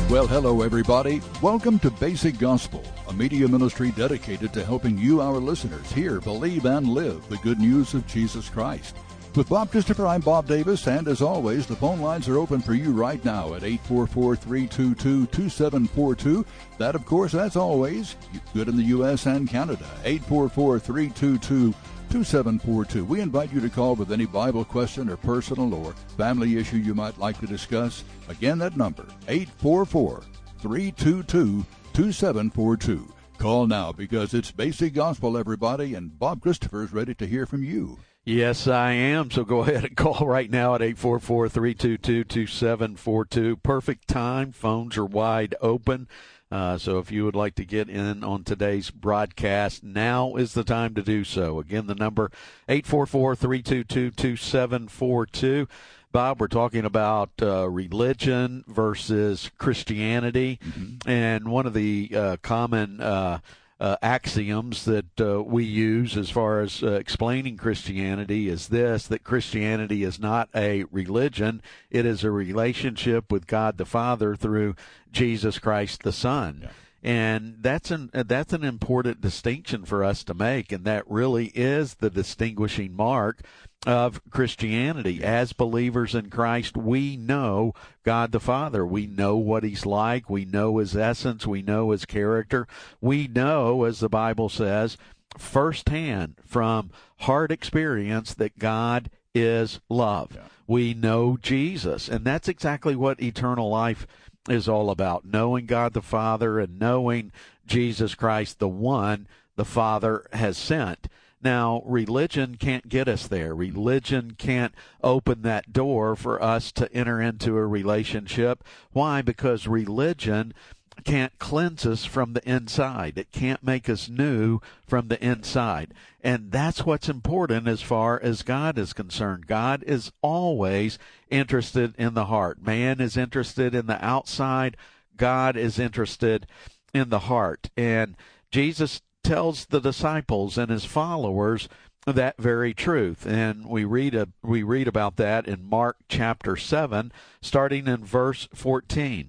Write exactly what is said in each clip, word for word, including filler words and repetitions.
Well, hello, everybody. Welcome to Basic Gospel, a media ministry dedicated to helping you, our listeners, hear, believe, and live the good news of Jesus Christ. With Bob Christopher, I'm Bob Davis, and as always, the phone lines are open for you right now at eight four four, three two two, two seven four two. That, of course, as always, good in the U S and Canada, eight four four, three two two, two seven four two. We invite you to call with any Bible question or personal or family issue you might like to discuss. Again, that number, eight four four, three two two, two seven four two. Call now because it's Basic Gospel, everybody, and Bob Christopher is ready to hear from you. Yes, I am. So go ahead and call right now at eight four four, three two two, two seven four two. Perfect time. Phones are wide open. Uh, so if you would like to get in on today's broadcast, now is the time to do so. Again, the number eight four four, three two two, two seven four two. Bob, we're talking about uh, religion versus Christianity. Mm-hmm. And one of the uh, common uh Uh, axioms that uh, we use as far as uh, explaining Christianity is this, that Christianity is not a religion. It is a relationship with God the Father through Jesus Christ the Son. Yeah. And that's an that's an important distinction for us to make, and that really is the distinguishing mark of Christianity. As believers in Christ, we know God the Father. We know what He's like. We know His essence. We know His character. We know, as the Bible says, firsthand from hard experience that God is love. Yeah. We know Jesus, and that's exactly what eternal life is all about, knowing God the Father and knowing Jesus Christ, the one the Father has sent. Now, religion can't get us there. Religion can't open that door for us to enter into a relationship. Why? Because religion can't cleanse us from the inside. It can't make us new from the inside. And that's what's important as far as God is concerned. God is always interested in the heart. Man is interested in the outside. God is interested in the heart. And Jesus tells the disciples and his followers that very truth. And we read a, we read about that in Mark chapter seven, starting in verse fourteen.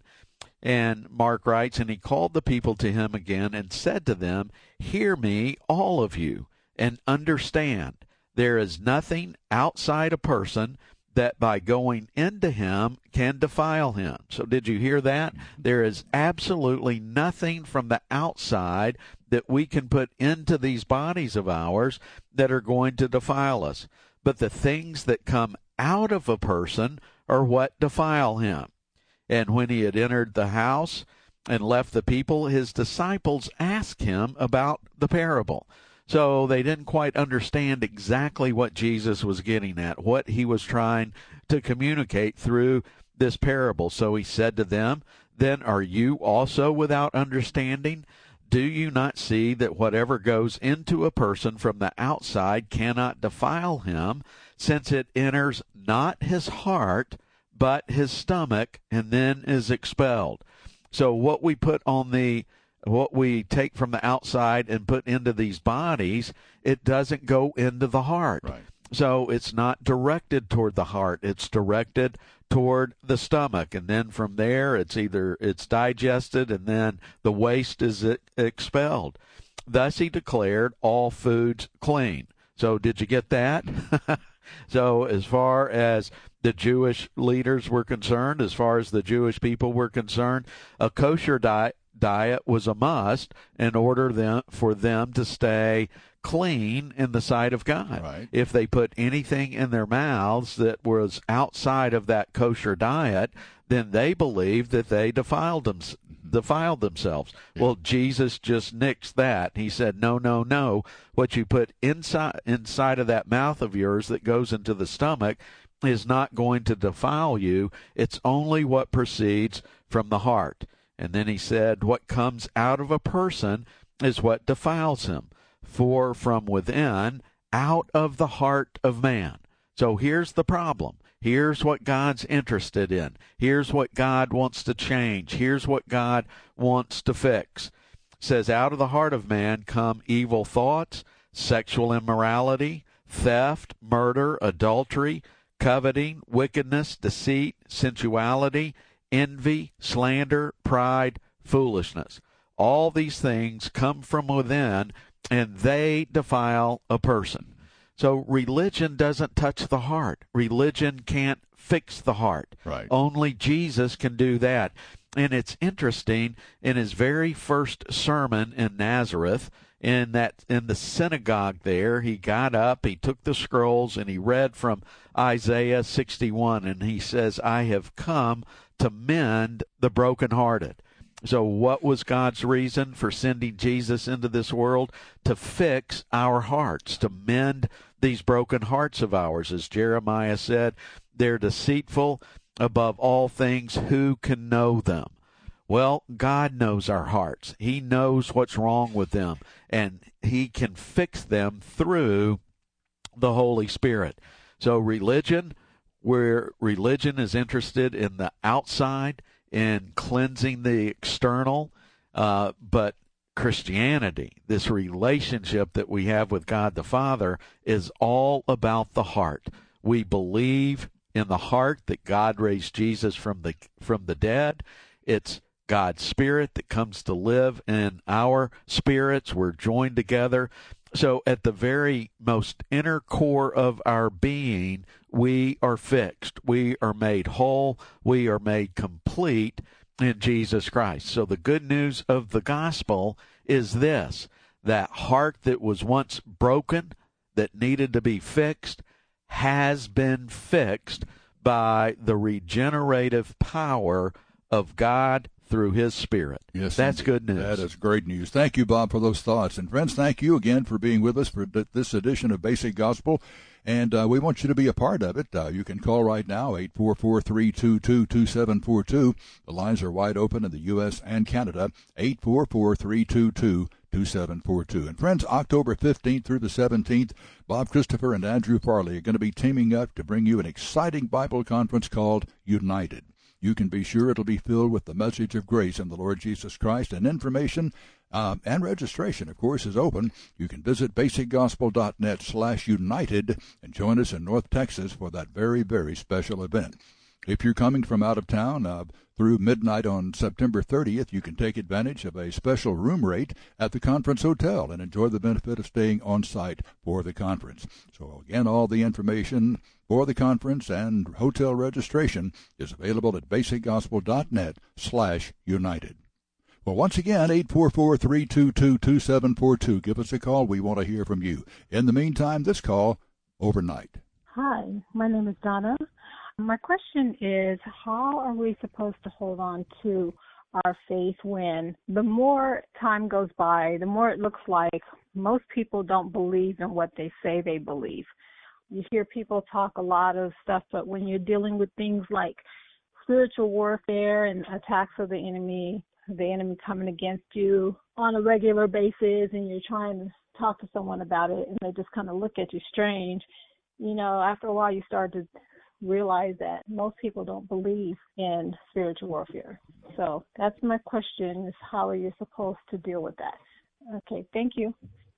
And Mark writes, "And he called the people to him again and said to them, 'Hear me, all of you, and understand. There is nothing outside a person that by going into him can defile him.'" So did you hear that? There is absolutely nothing from the outside that we can put into these bodies of ours that are going to defile us. But the things that come out of a person are what defile him. And when he had entered the house and left the people, his disciples asked him about the parable. So they didn't quite understand exactly what Jesus was getting at, what he was trying to communicate through this parable. So he said to them, "Then are you also without understanding? Do you not see that whatever goes into a person from the outside cannot defile him, since it enters not his heart, but his stomach, and then is expelled?" So what we put on the, what we take from the outside and put into these bodies, it doesn't go into the heart. Right. So it's not directed toward the heart. It's directed toward the stomach. And then from there, it's either, it's digested and then the waste is expelled. Thus he declared all foods clean. So did you get that? So as far as the Jewish leaders were concerned, as far as the Jewish people were concerned, a kosher diet diet was a must in order them, for them to stay clean in the sight of God. Right. If they put anything in their mouths that was outside of that kosher diet, then they believed that they defiled them, defiled themselves. Yeah. Well, Jesus just nixed that. He said, no, no, no. What you put inside inside of that mouth of yours that goes into the stomach is not going to defile you. It's only what proceeds from the heart. And then he said, what comes out of a person is what defiles him. For from within, out of the heart of man. So here's the problem. Here's what God's interested in. Here's what God wants to change. Here's what God wants to fix. It says, out of the heart of man come evil thoughts, sexual immorality, theft, murder, adultery, coveting, wickedness, deceit, sensuality, envy, slander, pride, foolishness. All these things come from within, and they defile a person. So religion doesn't touch the heart. Religion can't fix the heart. Right. Only Jesus can do that. And it's interesting, in his very first sermon in Nazareth, in that in the synagogue there, he got up, he took the scrolls, and he read from Isaiah sixty-one, and he says, I have come to mend the brokenhearted. So what was God's reason for sending Jesus into this world? To fix our hearts, to mend these broken hearts of ours. As Jeremiah said, they're deceitful above all things. Who can know them? Well, God knows our hearts. He knows what's wrong with them, and he can fix them through the Holy Spirit. So religion, where religion is interested in the outside, in cleansing the external, uh, but Christianity, this relationship that we have with God the Father, is all about the heart. We believe in the heart that God raised Jesus from the from the dead. It's God's Spirit that comes to live in our spirits. We're joined together. So at the very most inner core of our being, we are fixed. We are made whole. We are made complete in Jesus Christ. So the good news of the gospel is this: that heart that was once broken, that needed to be fixed, has been fixed by the regenerative power of God through his Spirit. Yes, that's indeed. good news. That is great news. Thank you, Bob, for those thoughts. And friends, thank you again for being with us for th- this edition of Basic Gospel. And uh, we want you to be a part of it. Uh, you can call right now, eight four four, three two two, two seven four two. The lines are wide open in the U S and Canada, eight four four, three two two, two seven four two. And friends, October fifteenth through the seventeenth, Bob Christopher and Andrew Farley are going to be teaming up to bring you an exciting Bible conference called United. You can be sure it'll be filled with the message of grace in the Lord Jesus Christ, and information uh, and registration, of course, is open. You can visit basic gospel dot net slash united and join us in North Texas for that very, very special event. If you're coming from out of town uh, through midnight on September thirtieth, you can take advantage of a special room rate at the Conference Hotel and enjoy the benefit of staying on site for the conference. So again, all the information for the conference and hotel registration is available at basic gospel dot net slash united. Well, once again, eight four four, three two two, two seven four two. Give us a call. We want to hear from you. In the meantime, this call overnight. Hi, my name is Donna. My question is, how are we supposed to hold on to our faith when the more time goes by, the more it looks like most people don't believe in what they say they believe? You hear people talk a lot of stuff, but when you're dealing with things like spiritual warfare and attacks of the enemy, the enemy coming against you on a regular basis, and you're trying to talk to someone about it, and they just kind of look at you strange, you know, after a while you start to realize that most people don't believe in spiritual warfare. So that's my question, is how are you supposed to deal with that? Okay, thank you.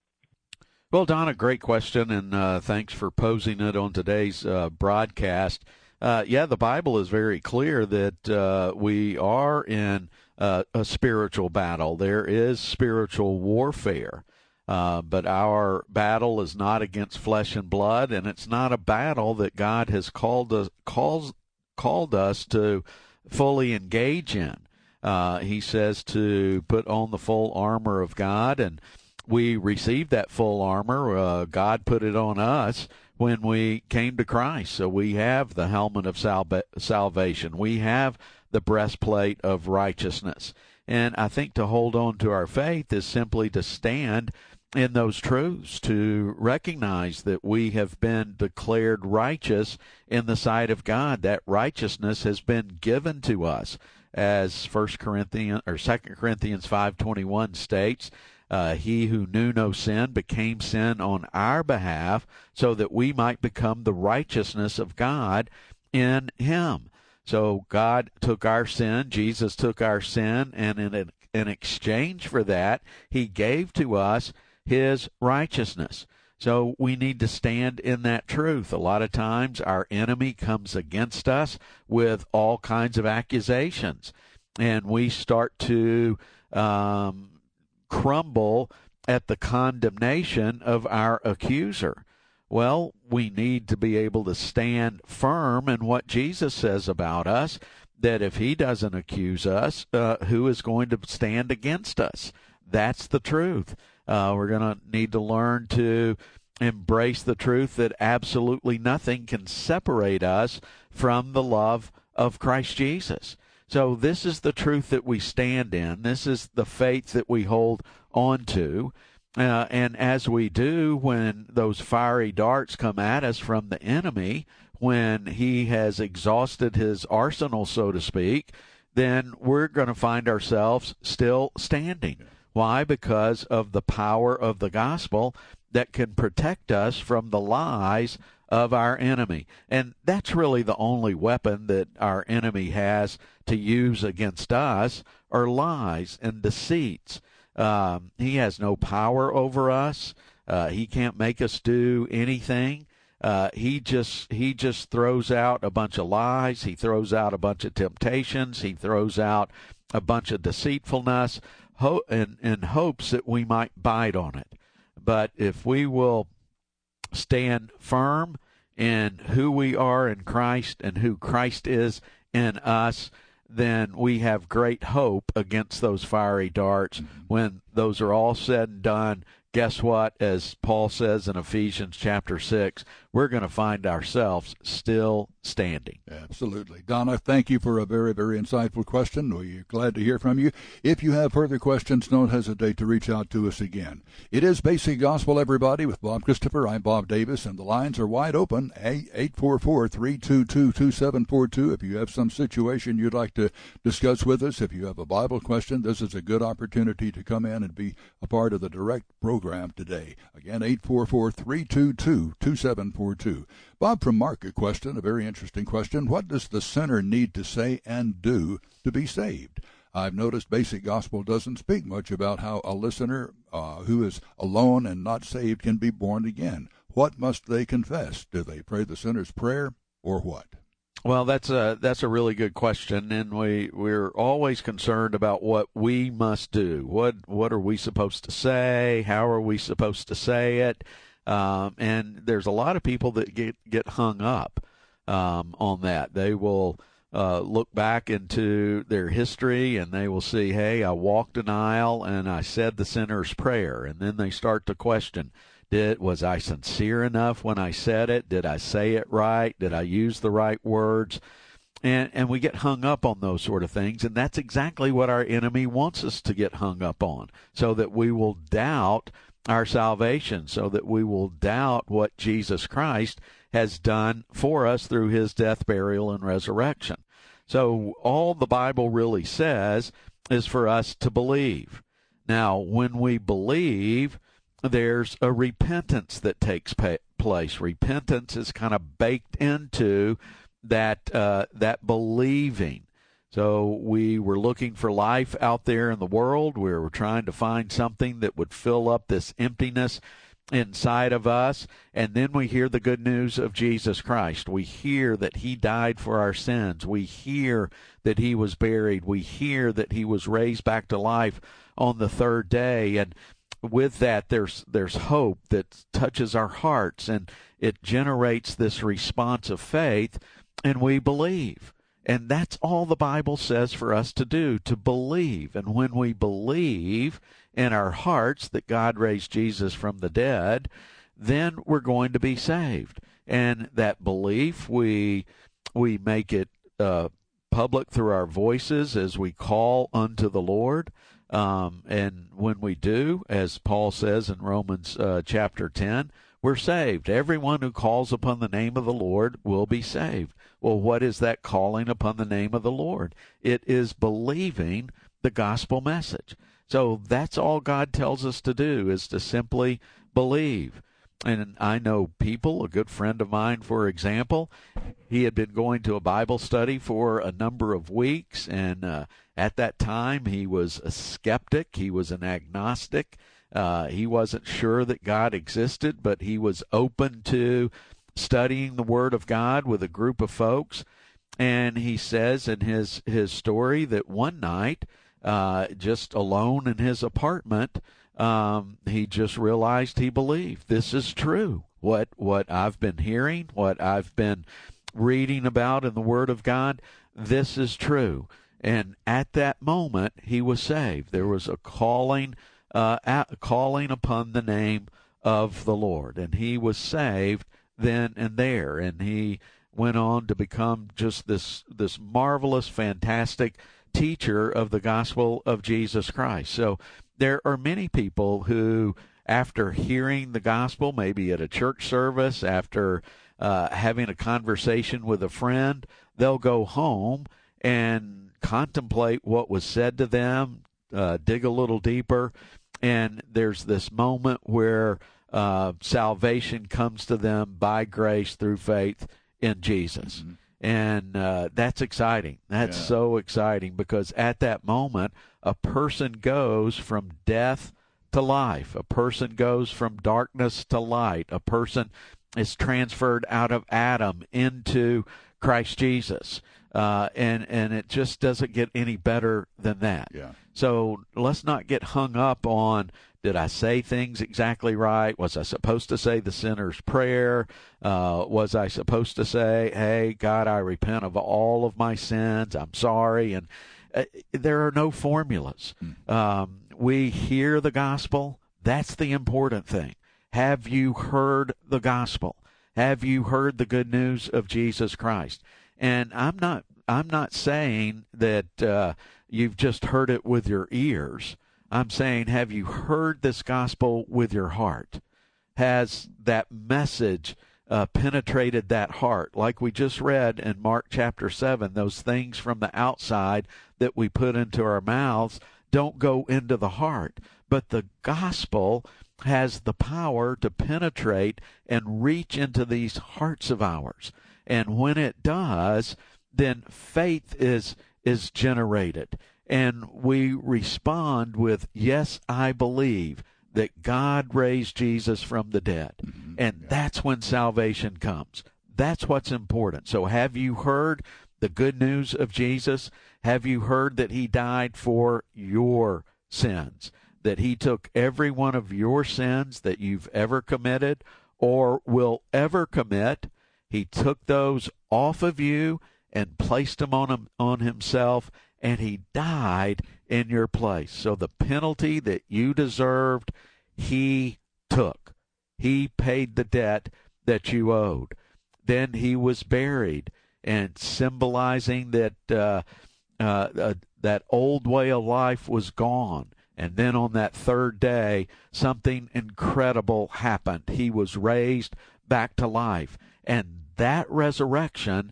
Well, Donna, great question, and uh, thanks for posing it on today's uh, broadcast. Uh, yeah, the Bible is very clear that uh, we are in uh, a spiritual battle. There is spiritual warfare. Uh, but our battle is not against flesh and blood, and it's not a battle that God has called us calls called us to fully engage in. Uh, he says to put on the full armor of God, and we received that full armor. Uh, God put it on us when we came to Christ. So we have the helmet of salva- salvation. We have the breastplate of righteousness. And I think to hold on to our faith is simply to stand in those truths, to recognize that we have been declared righteous in the sight of God. That righteousness has been given to us, as First Corinthians or Second Corinthians five twenty-one states. Uh, he who knew no sin became sin on our behalf, so that we might become the righteousness of God in him. So God took our sin, Jesus took our sin, and in in exchange for that, he gave to us his righteousness. So we need to stand in that truth. A lot of times our enemy comes against us with all kinds of accusations, and we start to um, crumble at the condemnation of our accuser. Well, we need to be able to stand firm in what Jesus says about us, that if he doesn't accuse us, uh, who is going to stand against us? That's the truth. Uh, we're going to need to learn to embrace the truth that absolutely nothing can separate us from the love of Christ Jesus. So this is the truth that we stand in. This is the faith that we hold on to. Uh, and as we do, when those fiery darts come at us from the enemy, when he has exhausted his arsenal, so to speak, then we're going to find ourselves still standing. Why? Because of the power of the gospel that can protect us from the lies of our enemy. And that's really the only weapon that our enemy has to use against us, are lies and deceits. Um, he has no power over us. Uh, he can't make us do anything. Uh, he just he just throws out a bunch of lies. He throws out a bunch of temptations. He throws out a bunch of deceitfulness, ho- in, in hopes that we might bite on it. But if we will stand firm in who we are in Christ and who Christ is in us, then we have great hope against those fiery darts. Mm-hmm. When those are all said and done, guess what? As Paul says in Ephesians chapter six, we're going to find ourselves still standing. Absolutely. Donna, thank you for a very, very insightful question. We're glad to hear from you. If you have further questions, don't hesitate to reach out to us again. It is Basic Gospel, everybody, with Bob Christopher. I'm Bob Davis, and the lines are wide open, eight four four, three two two, two seven four two. If you have some situation you'd like to discuss with us, if you have a Bible question, this is a good opportunity to come in and be a part of the direct program today. Again, eight four four, three two two, two seven four two. Bob from Mark, a question, a very interesting question. What does the sinner need to say and do to be saved? I've noticed Basic Gospel doesn't speak much about how a listener uh, who is alone and not saved can be born again. What must they confess? Do they pray the sinner's prayer or what? Well, that's a that's a really good question, and we we're always concerned about what we must do. What what are we supposed to say? How are we supposed to say it? Um, and there's a lot of people that get get hung up um, on that. They will uh, look back into their history and they will see, hey, I walked an aisle and I said the sinner's prayer, and then they start to question. Did was I sincere enough when I said it? Did I say it right? Did I use the right words? And and we get hung up on those sort of things, and that's exactly what our enemy wants us to get hung up on, so that we will doubt our salvation, so that we will doubt what Jesus Christ has done for us through his death, burial, and resurrection. So all the Bible really says is for us to believe. Now, when we believe, there's a repentance that takes place. Repentance is kind of baked into that uh, that believing. So we were looking for life out there in the world. We were trying to find something that would fill up this emptiness inside of us. And then we hear the good news of Jesus Christ. We hear that he died for our sins. We hear that he was buried. We hear that he was raised back to life on the third day. And with that, there's there's hope that touches our hearts, and it generates this response of faith, and we believe. And that's all the Bible says for us to do, to believe. And when we believe in our hearts that God raised Jesus from the dead, then we're going to be saved. And that belief, we we make it uh, public through our voices as we call unto the Lord. Um, and when we do, as Paul says in Romans uh, chapter ten, we're saved. Everyone who calls upon the name of the Lord will be saved. Well, what is that calling upon the name of the Lord? It is believing the gospel message. So that's all God tells us to do, is to simply believe. And I know people, a good friend of mine, for example, he had been going to a Bible study for a number of weeks, and uh, at that time he was a skeptic, he was an agnostic, Uh, he wasn't sure that God existed, but he was open to studying the Word of God with a group of folks. And he says in his, his story that one night, uh, just alone in his apartment, um, he just realized he believed this is true. What what I've been hearing, what I've been reading about in the Word of God, this is true. And at that moment, he was saved. There was a calling, uh, at, calling upon the name of the Lord, and he was saved then and there. And he went on to become just this this marvelous, fantastic teacher of the gospel of Jesus Christ. So there are many people who, after hearing the gospel, maybe at a church service, after uh, having a conversation with a friend, they'll go home and contemplate what was said to them, uh, dig a little deeper, and there's this moment where uh, salvation comes to them by grace through faith in Jesus. Mm-hmm. And uh, that's exciting. That's yeah. so exciting, because at that moment, a person goes from death to life. A person goes from darkness to light. A person is transferred out of Adam into Christ Jesus. Uh, and, and it just doesn't get any better than that. Yeah. So let's not get hung up on, did I say things exactly right? Was I supposed to say the sinner's prayer? Uh, was I supposed to say, hey, God, I repent of all of my sins. I'm sorry. And uh, there are no formulas. Mm. Um, we hear the gospel. That's the important thing. Have you heard the gospel? Have you heard the good news of Jesus Christ? And I'm not I'm not saying that uh, you've just heard it with your ears. I'm saying, have you heard this gospel with your heart? Has that message uh, penetrated that heart? Like we just read in Mark chapter seven, those things from the outside that we put into our mouths don't go into the heart. But the gospel has the power to penetrate and reach into these hearts of ours. And when it does, then faith is is generated. And we respond with, yes, I believe that God raised Jesus from the dead. Mm-hmm. And yeah. that's when salvation comes. That's what's important. So have you heard the good news of Jesus? Have you heard that he died for your sins? That he took every one of your sins that you've ever committed or will ever commit? He took those off of you and placed them on him, on himself, and he died in your place. So the penalty that you deserved, he took. He paid the debt that you owed. Then he was buried, and symbolizing that uh, uh, uh, that old way of life was gone. And then on that third day, something incredible happened. He was raised back to life. And that resurrection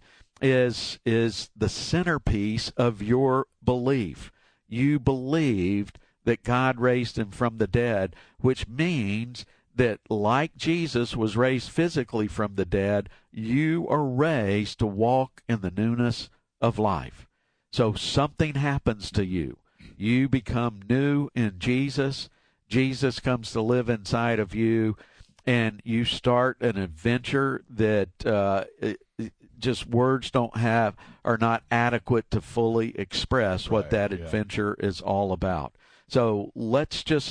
is is the centerpiece of your belief. You believed that God raised him from the dead, which means that like Jesus was raised physically from the dead, you are raised to walk in the newness of life. So something happens to you. You become new in Jesus. Jesus comes to live inside of you, and you start an adventure that uh, just words don't have, are not adequate to fully express what right, that yeah. adventure is all about. So let's just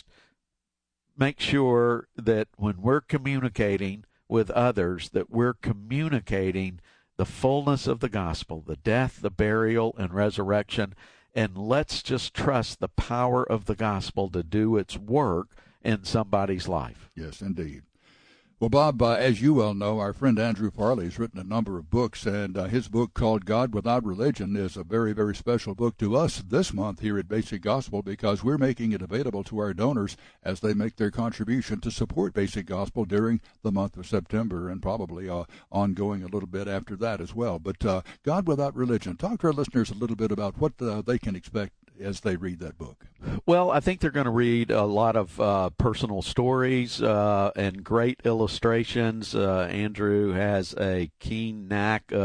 make sure that when we're communicating with others, that we're communicating the fullness of the gospel, the death, the burial, and resurrection. And let's just trust the power of the gospel to do its work in somebody's life. Yes, indeed. Well, Bob, uh, as you well know, our friend Andrew Farley has written a number of books, and uh, his book called God Without Religion is a very, very special book to us this month here at Basic Gospel, because we're making it available to our donors as they make their contribution to support Basic Gospel during the month of September, and probably uh, ongoing a little bit after that as well. But uh, God Without Religion, talk to our listeners a little bit about what uh, they can expect as they read that book. Well, I think they're going to read a lot of uh, personal stories uh, and great illustrations. Uh, Andrew has a keen knack of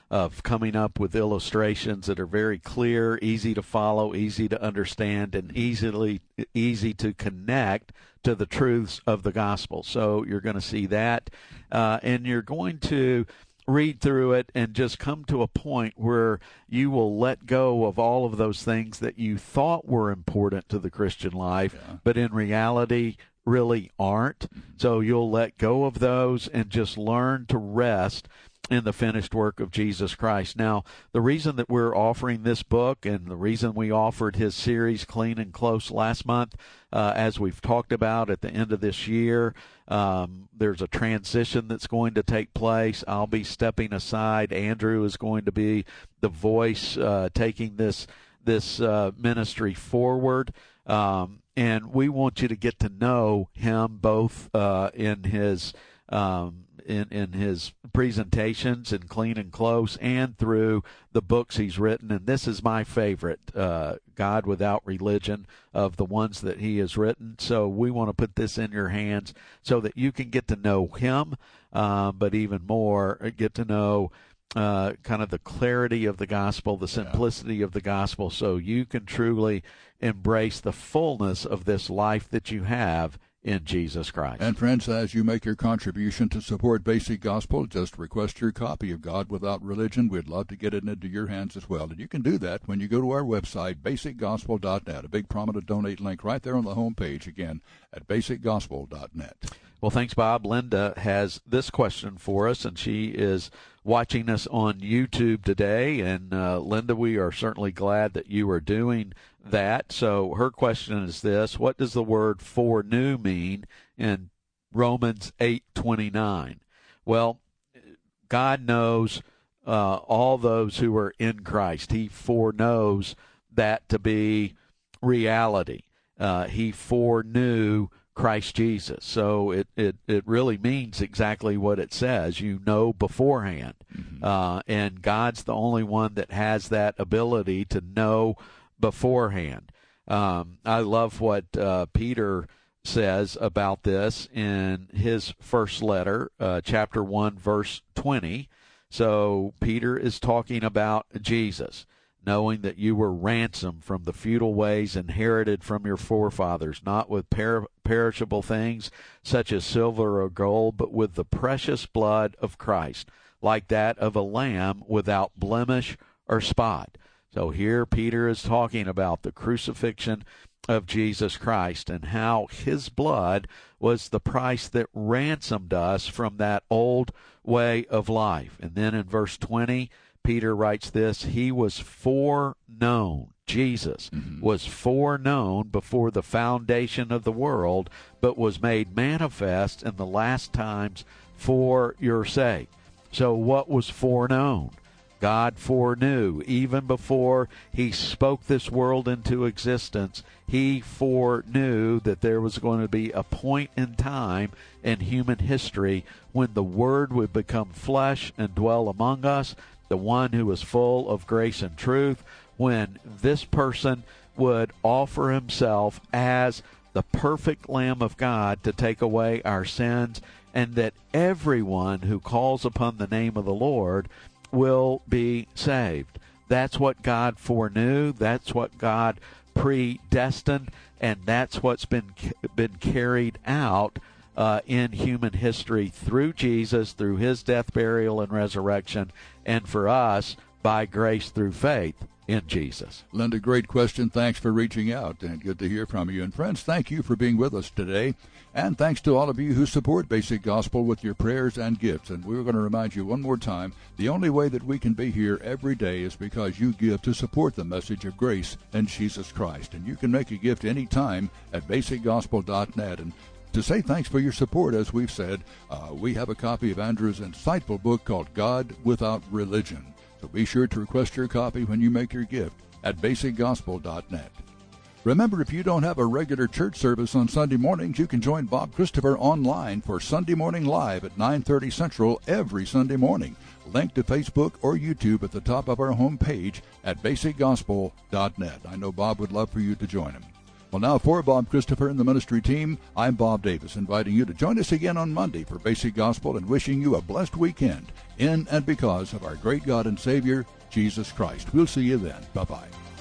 of coming up with illustrations that are very clear, easy to follow, easy to understand, and easily easy to connect to the truths of the gospel. So you're going to see that, uh, and you're going to read through it and just come to a point where you will let go of all of those things that you thought were important to the Christian life, yeah. but in reality really aren't. So you'll let go of those and just learn to rest in the finished work of Jesus Christ. Now, the reason that we're offering this book and the reason we offered his series Clean and Close last month, uh, as we've talked about at the end of this year, um, there's a transition that's going to take place. I'll be stepping aside. Andrew is going to be the voice uh, taking this this uh, ministry forward. Um, and we want you to get to know him both uh, in his um, in, in his presentations in Clean and Close and through the books he's written. And this is my favorite, uh, God Without Religion, of the ones that he has written. So we want to put this in your hands so that you can get to know him, uh, but even more, get to know uh, kind of the clarity of the gospel, the simplicity yeah. of the gospel, so you can truly embrace the fullness of this life that you have in Jesus Christ. And friends, as you make your contribution to support Basic Gospel, just request your copy of God Without Religion. We'd love to get it into your hands as well. And you can do that when you go to our website, basic gospel dot net. A big prominent donate link right there on the home page, again, at basic gospel dot net. Well, thanks, Bob. Linda has this question for us, and she is watching us on YouTube today. And uh, Linda, we are certainly glad that you are doing that. So her question is this: what does the word foreknew mean in Romans eight twenty-nine? Well, God knows uh, all those who are in Christ. He foreknows that to be reality. Uh, he foreknew Christ Jesus. So it, it, it really means exactly what it says. You know beforehand. Mm-hmm. Uh, and God's the only one that has that ability to know beforehand. Um, I love what uh, Peter says about this in his first letter, uh, chapter one, verse twenty. So Peter is talking about Jesus, knowing that you were ransomed from the futile ways inherited from your forefathers, not with per- perishable things such as silver or gold, but with the precious blood of Christ, like that of a lamb without blemish or spot. So here Peter is talking about the crucifixion of Jesus Christ and how his blood was the price that ransomed us from that old way of life. And then in verse twenty, Peter writes this: he was foreknown. Jesus mm-hmm. was foreknown before the foundation of the world, but was made manifest in the last times for your sake. So what was foreknown? God foreknew. Even before he spoke this world into existence, he foreknew that there was going to be a point in time in human history when the Word would become flesh and dwell among us, the one who is full of grace and truth, when this person would offer himself as the perfect Lamb of God to take away our sins, and that everyone who calls upon the name of the Lord will be saved. That's what God foreknew. That's what God predestined, and that's what's been been carried out uh, in human history through Jesus, through his death, burial, and resurrection, and for us by grace through faith in Jesus. Linda, great question. Thanks for reaching out, and good to hear from you. And friends, thank you for being with us today. And thanks to all of you who support Basic Gospel with your prayers and gifts. And we're going to remind you one more time, the only way that we can be here every day is because you give to support the message of grace in Jesus Christ. And you can make a gift any time at basic gospel dot net. And to say thanks for your support, as we've said, uh, we have a copy of Andrew's insightful book called God Without Religion. So be sure to request your copy when you make your gift at basic gospel dot net. Remember, if you don't have a regular church service on Sunday mornings, you can join Bob Christopher online for Sunday Morning Live at nine thirty Central every Sunday morning. Link to Facebook or YouTube at the top of our home page at basic gospel dot net. I know Bob would love for you to join him. Well, now for Bob Christopher and the ministry team, I'm Bob Davis, inviting you to join us again on Monday for Basic Gospel and wishing you a blessed weekend in and because of our great God and Savior, Jesus Christ. We'll see you then. Bye-bye.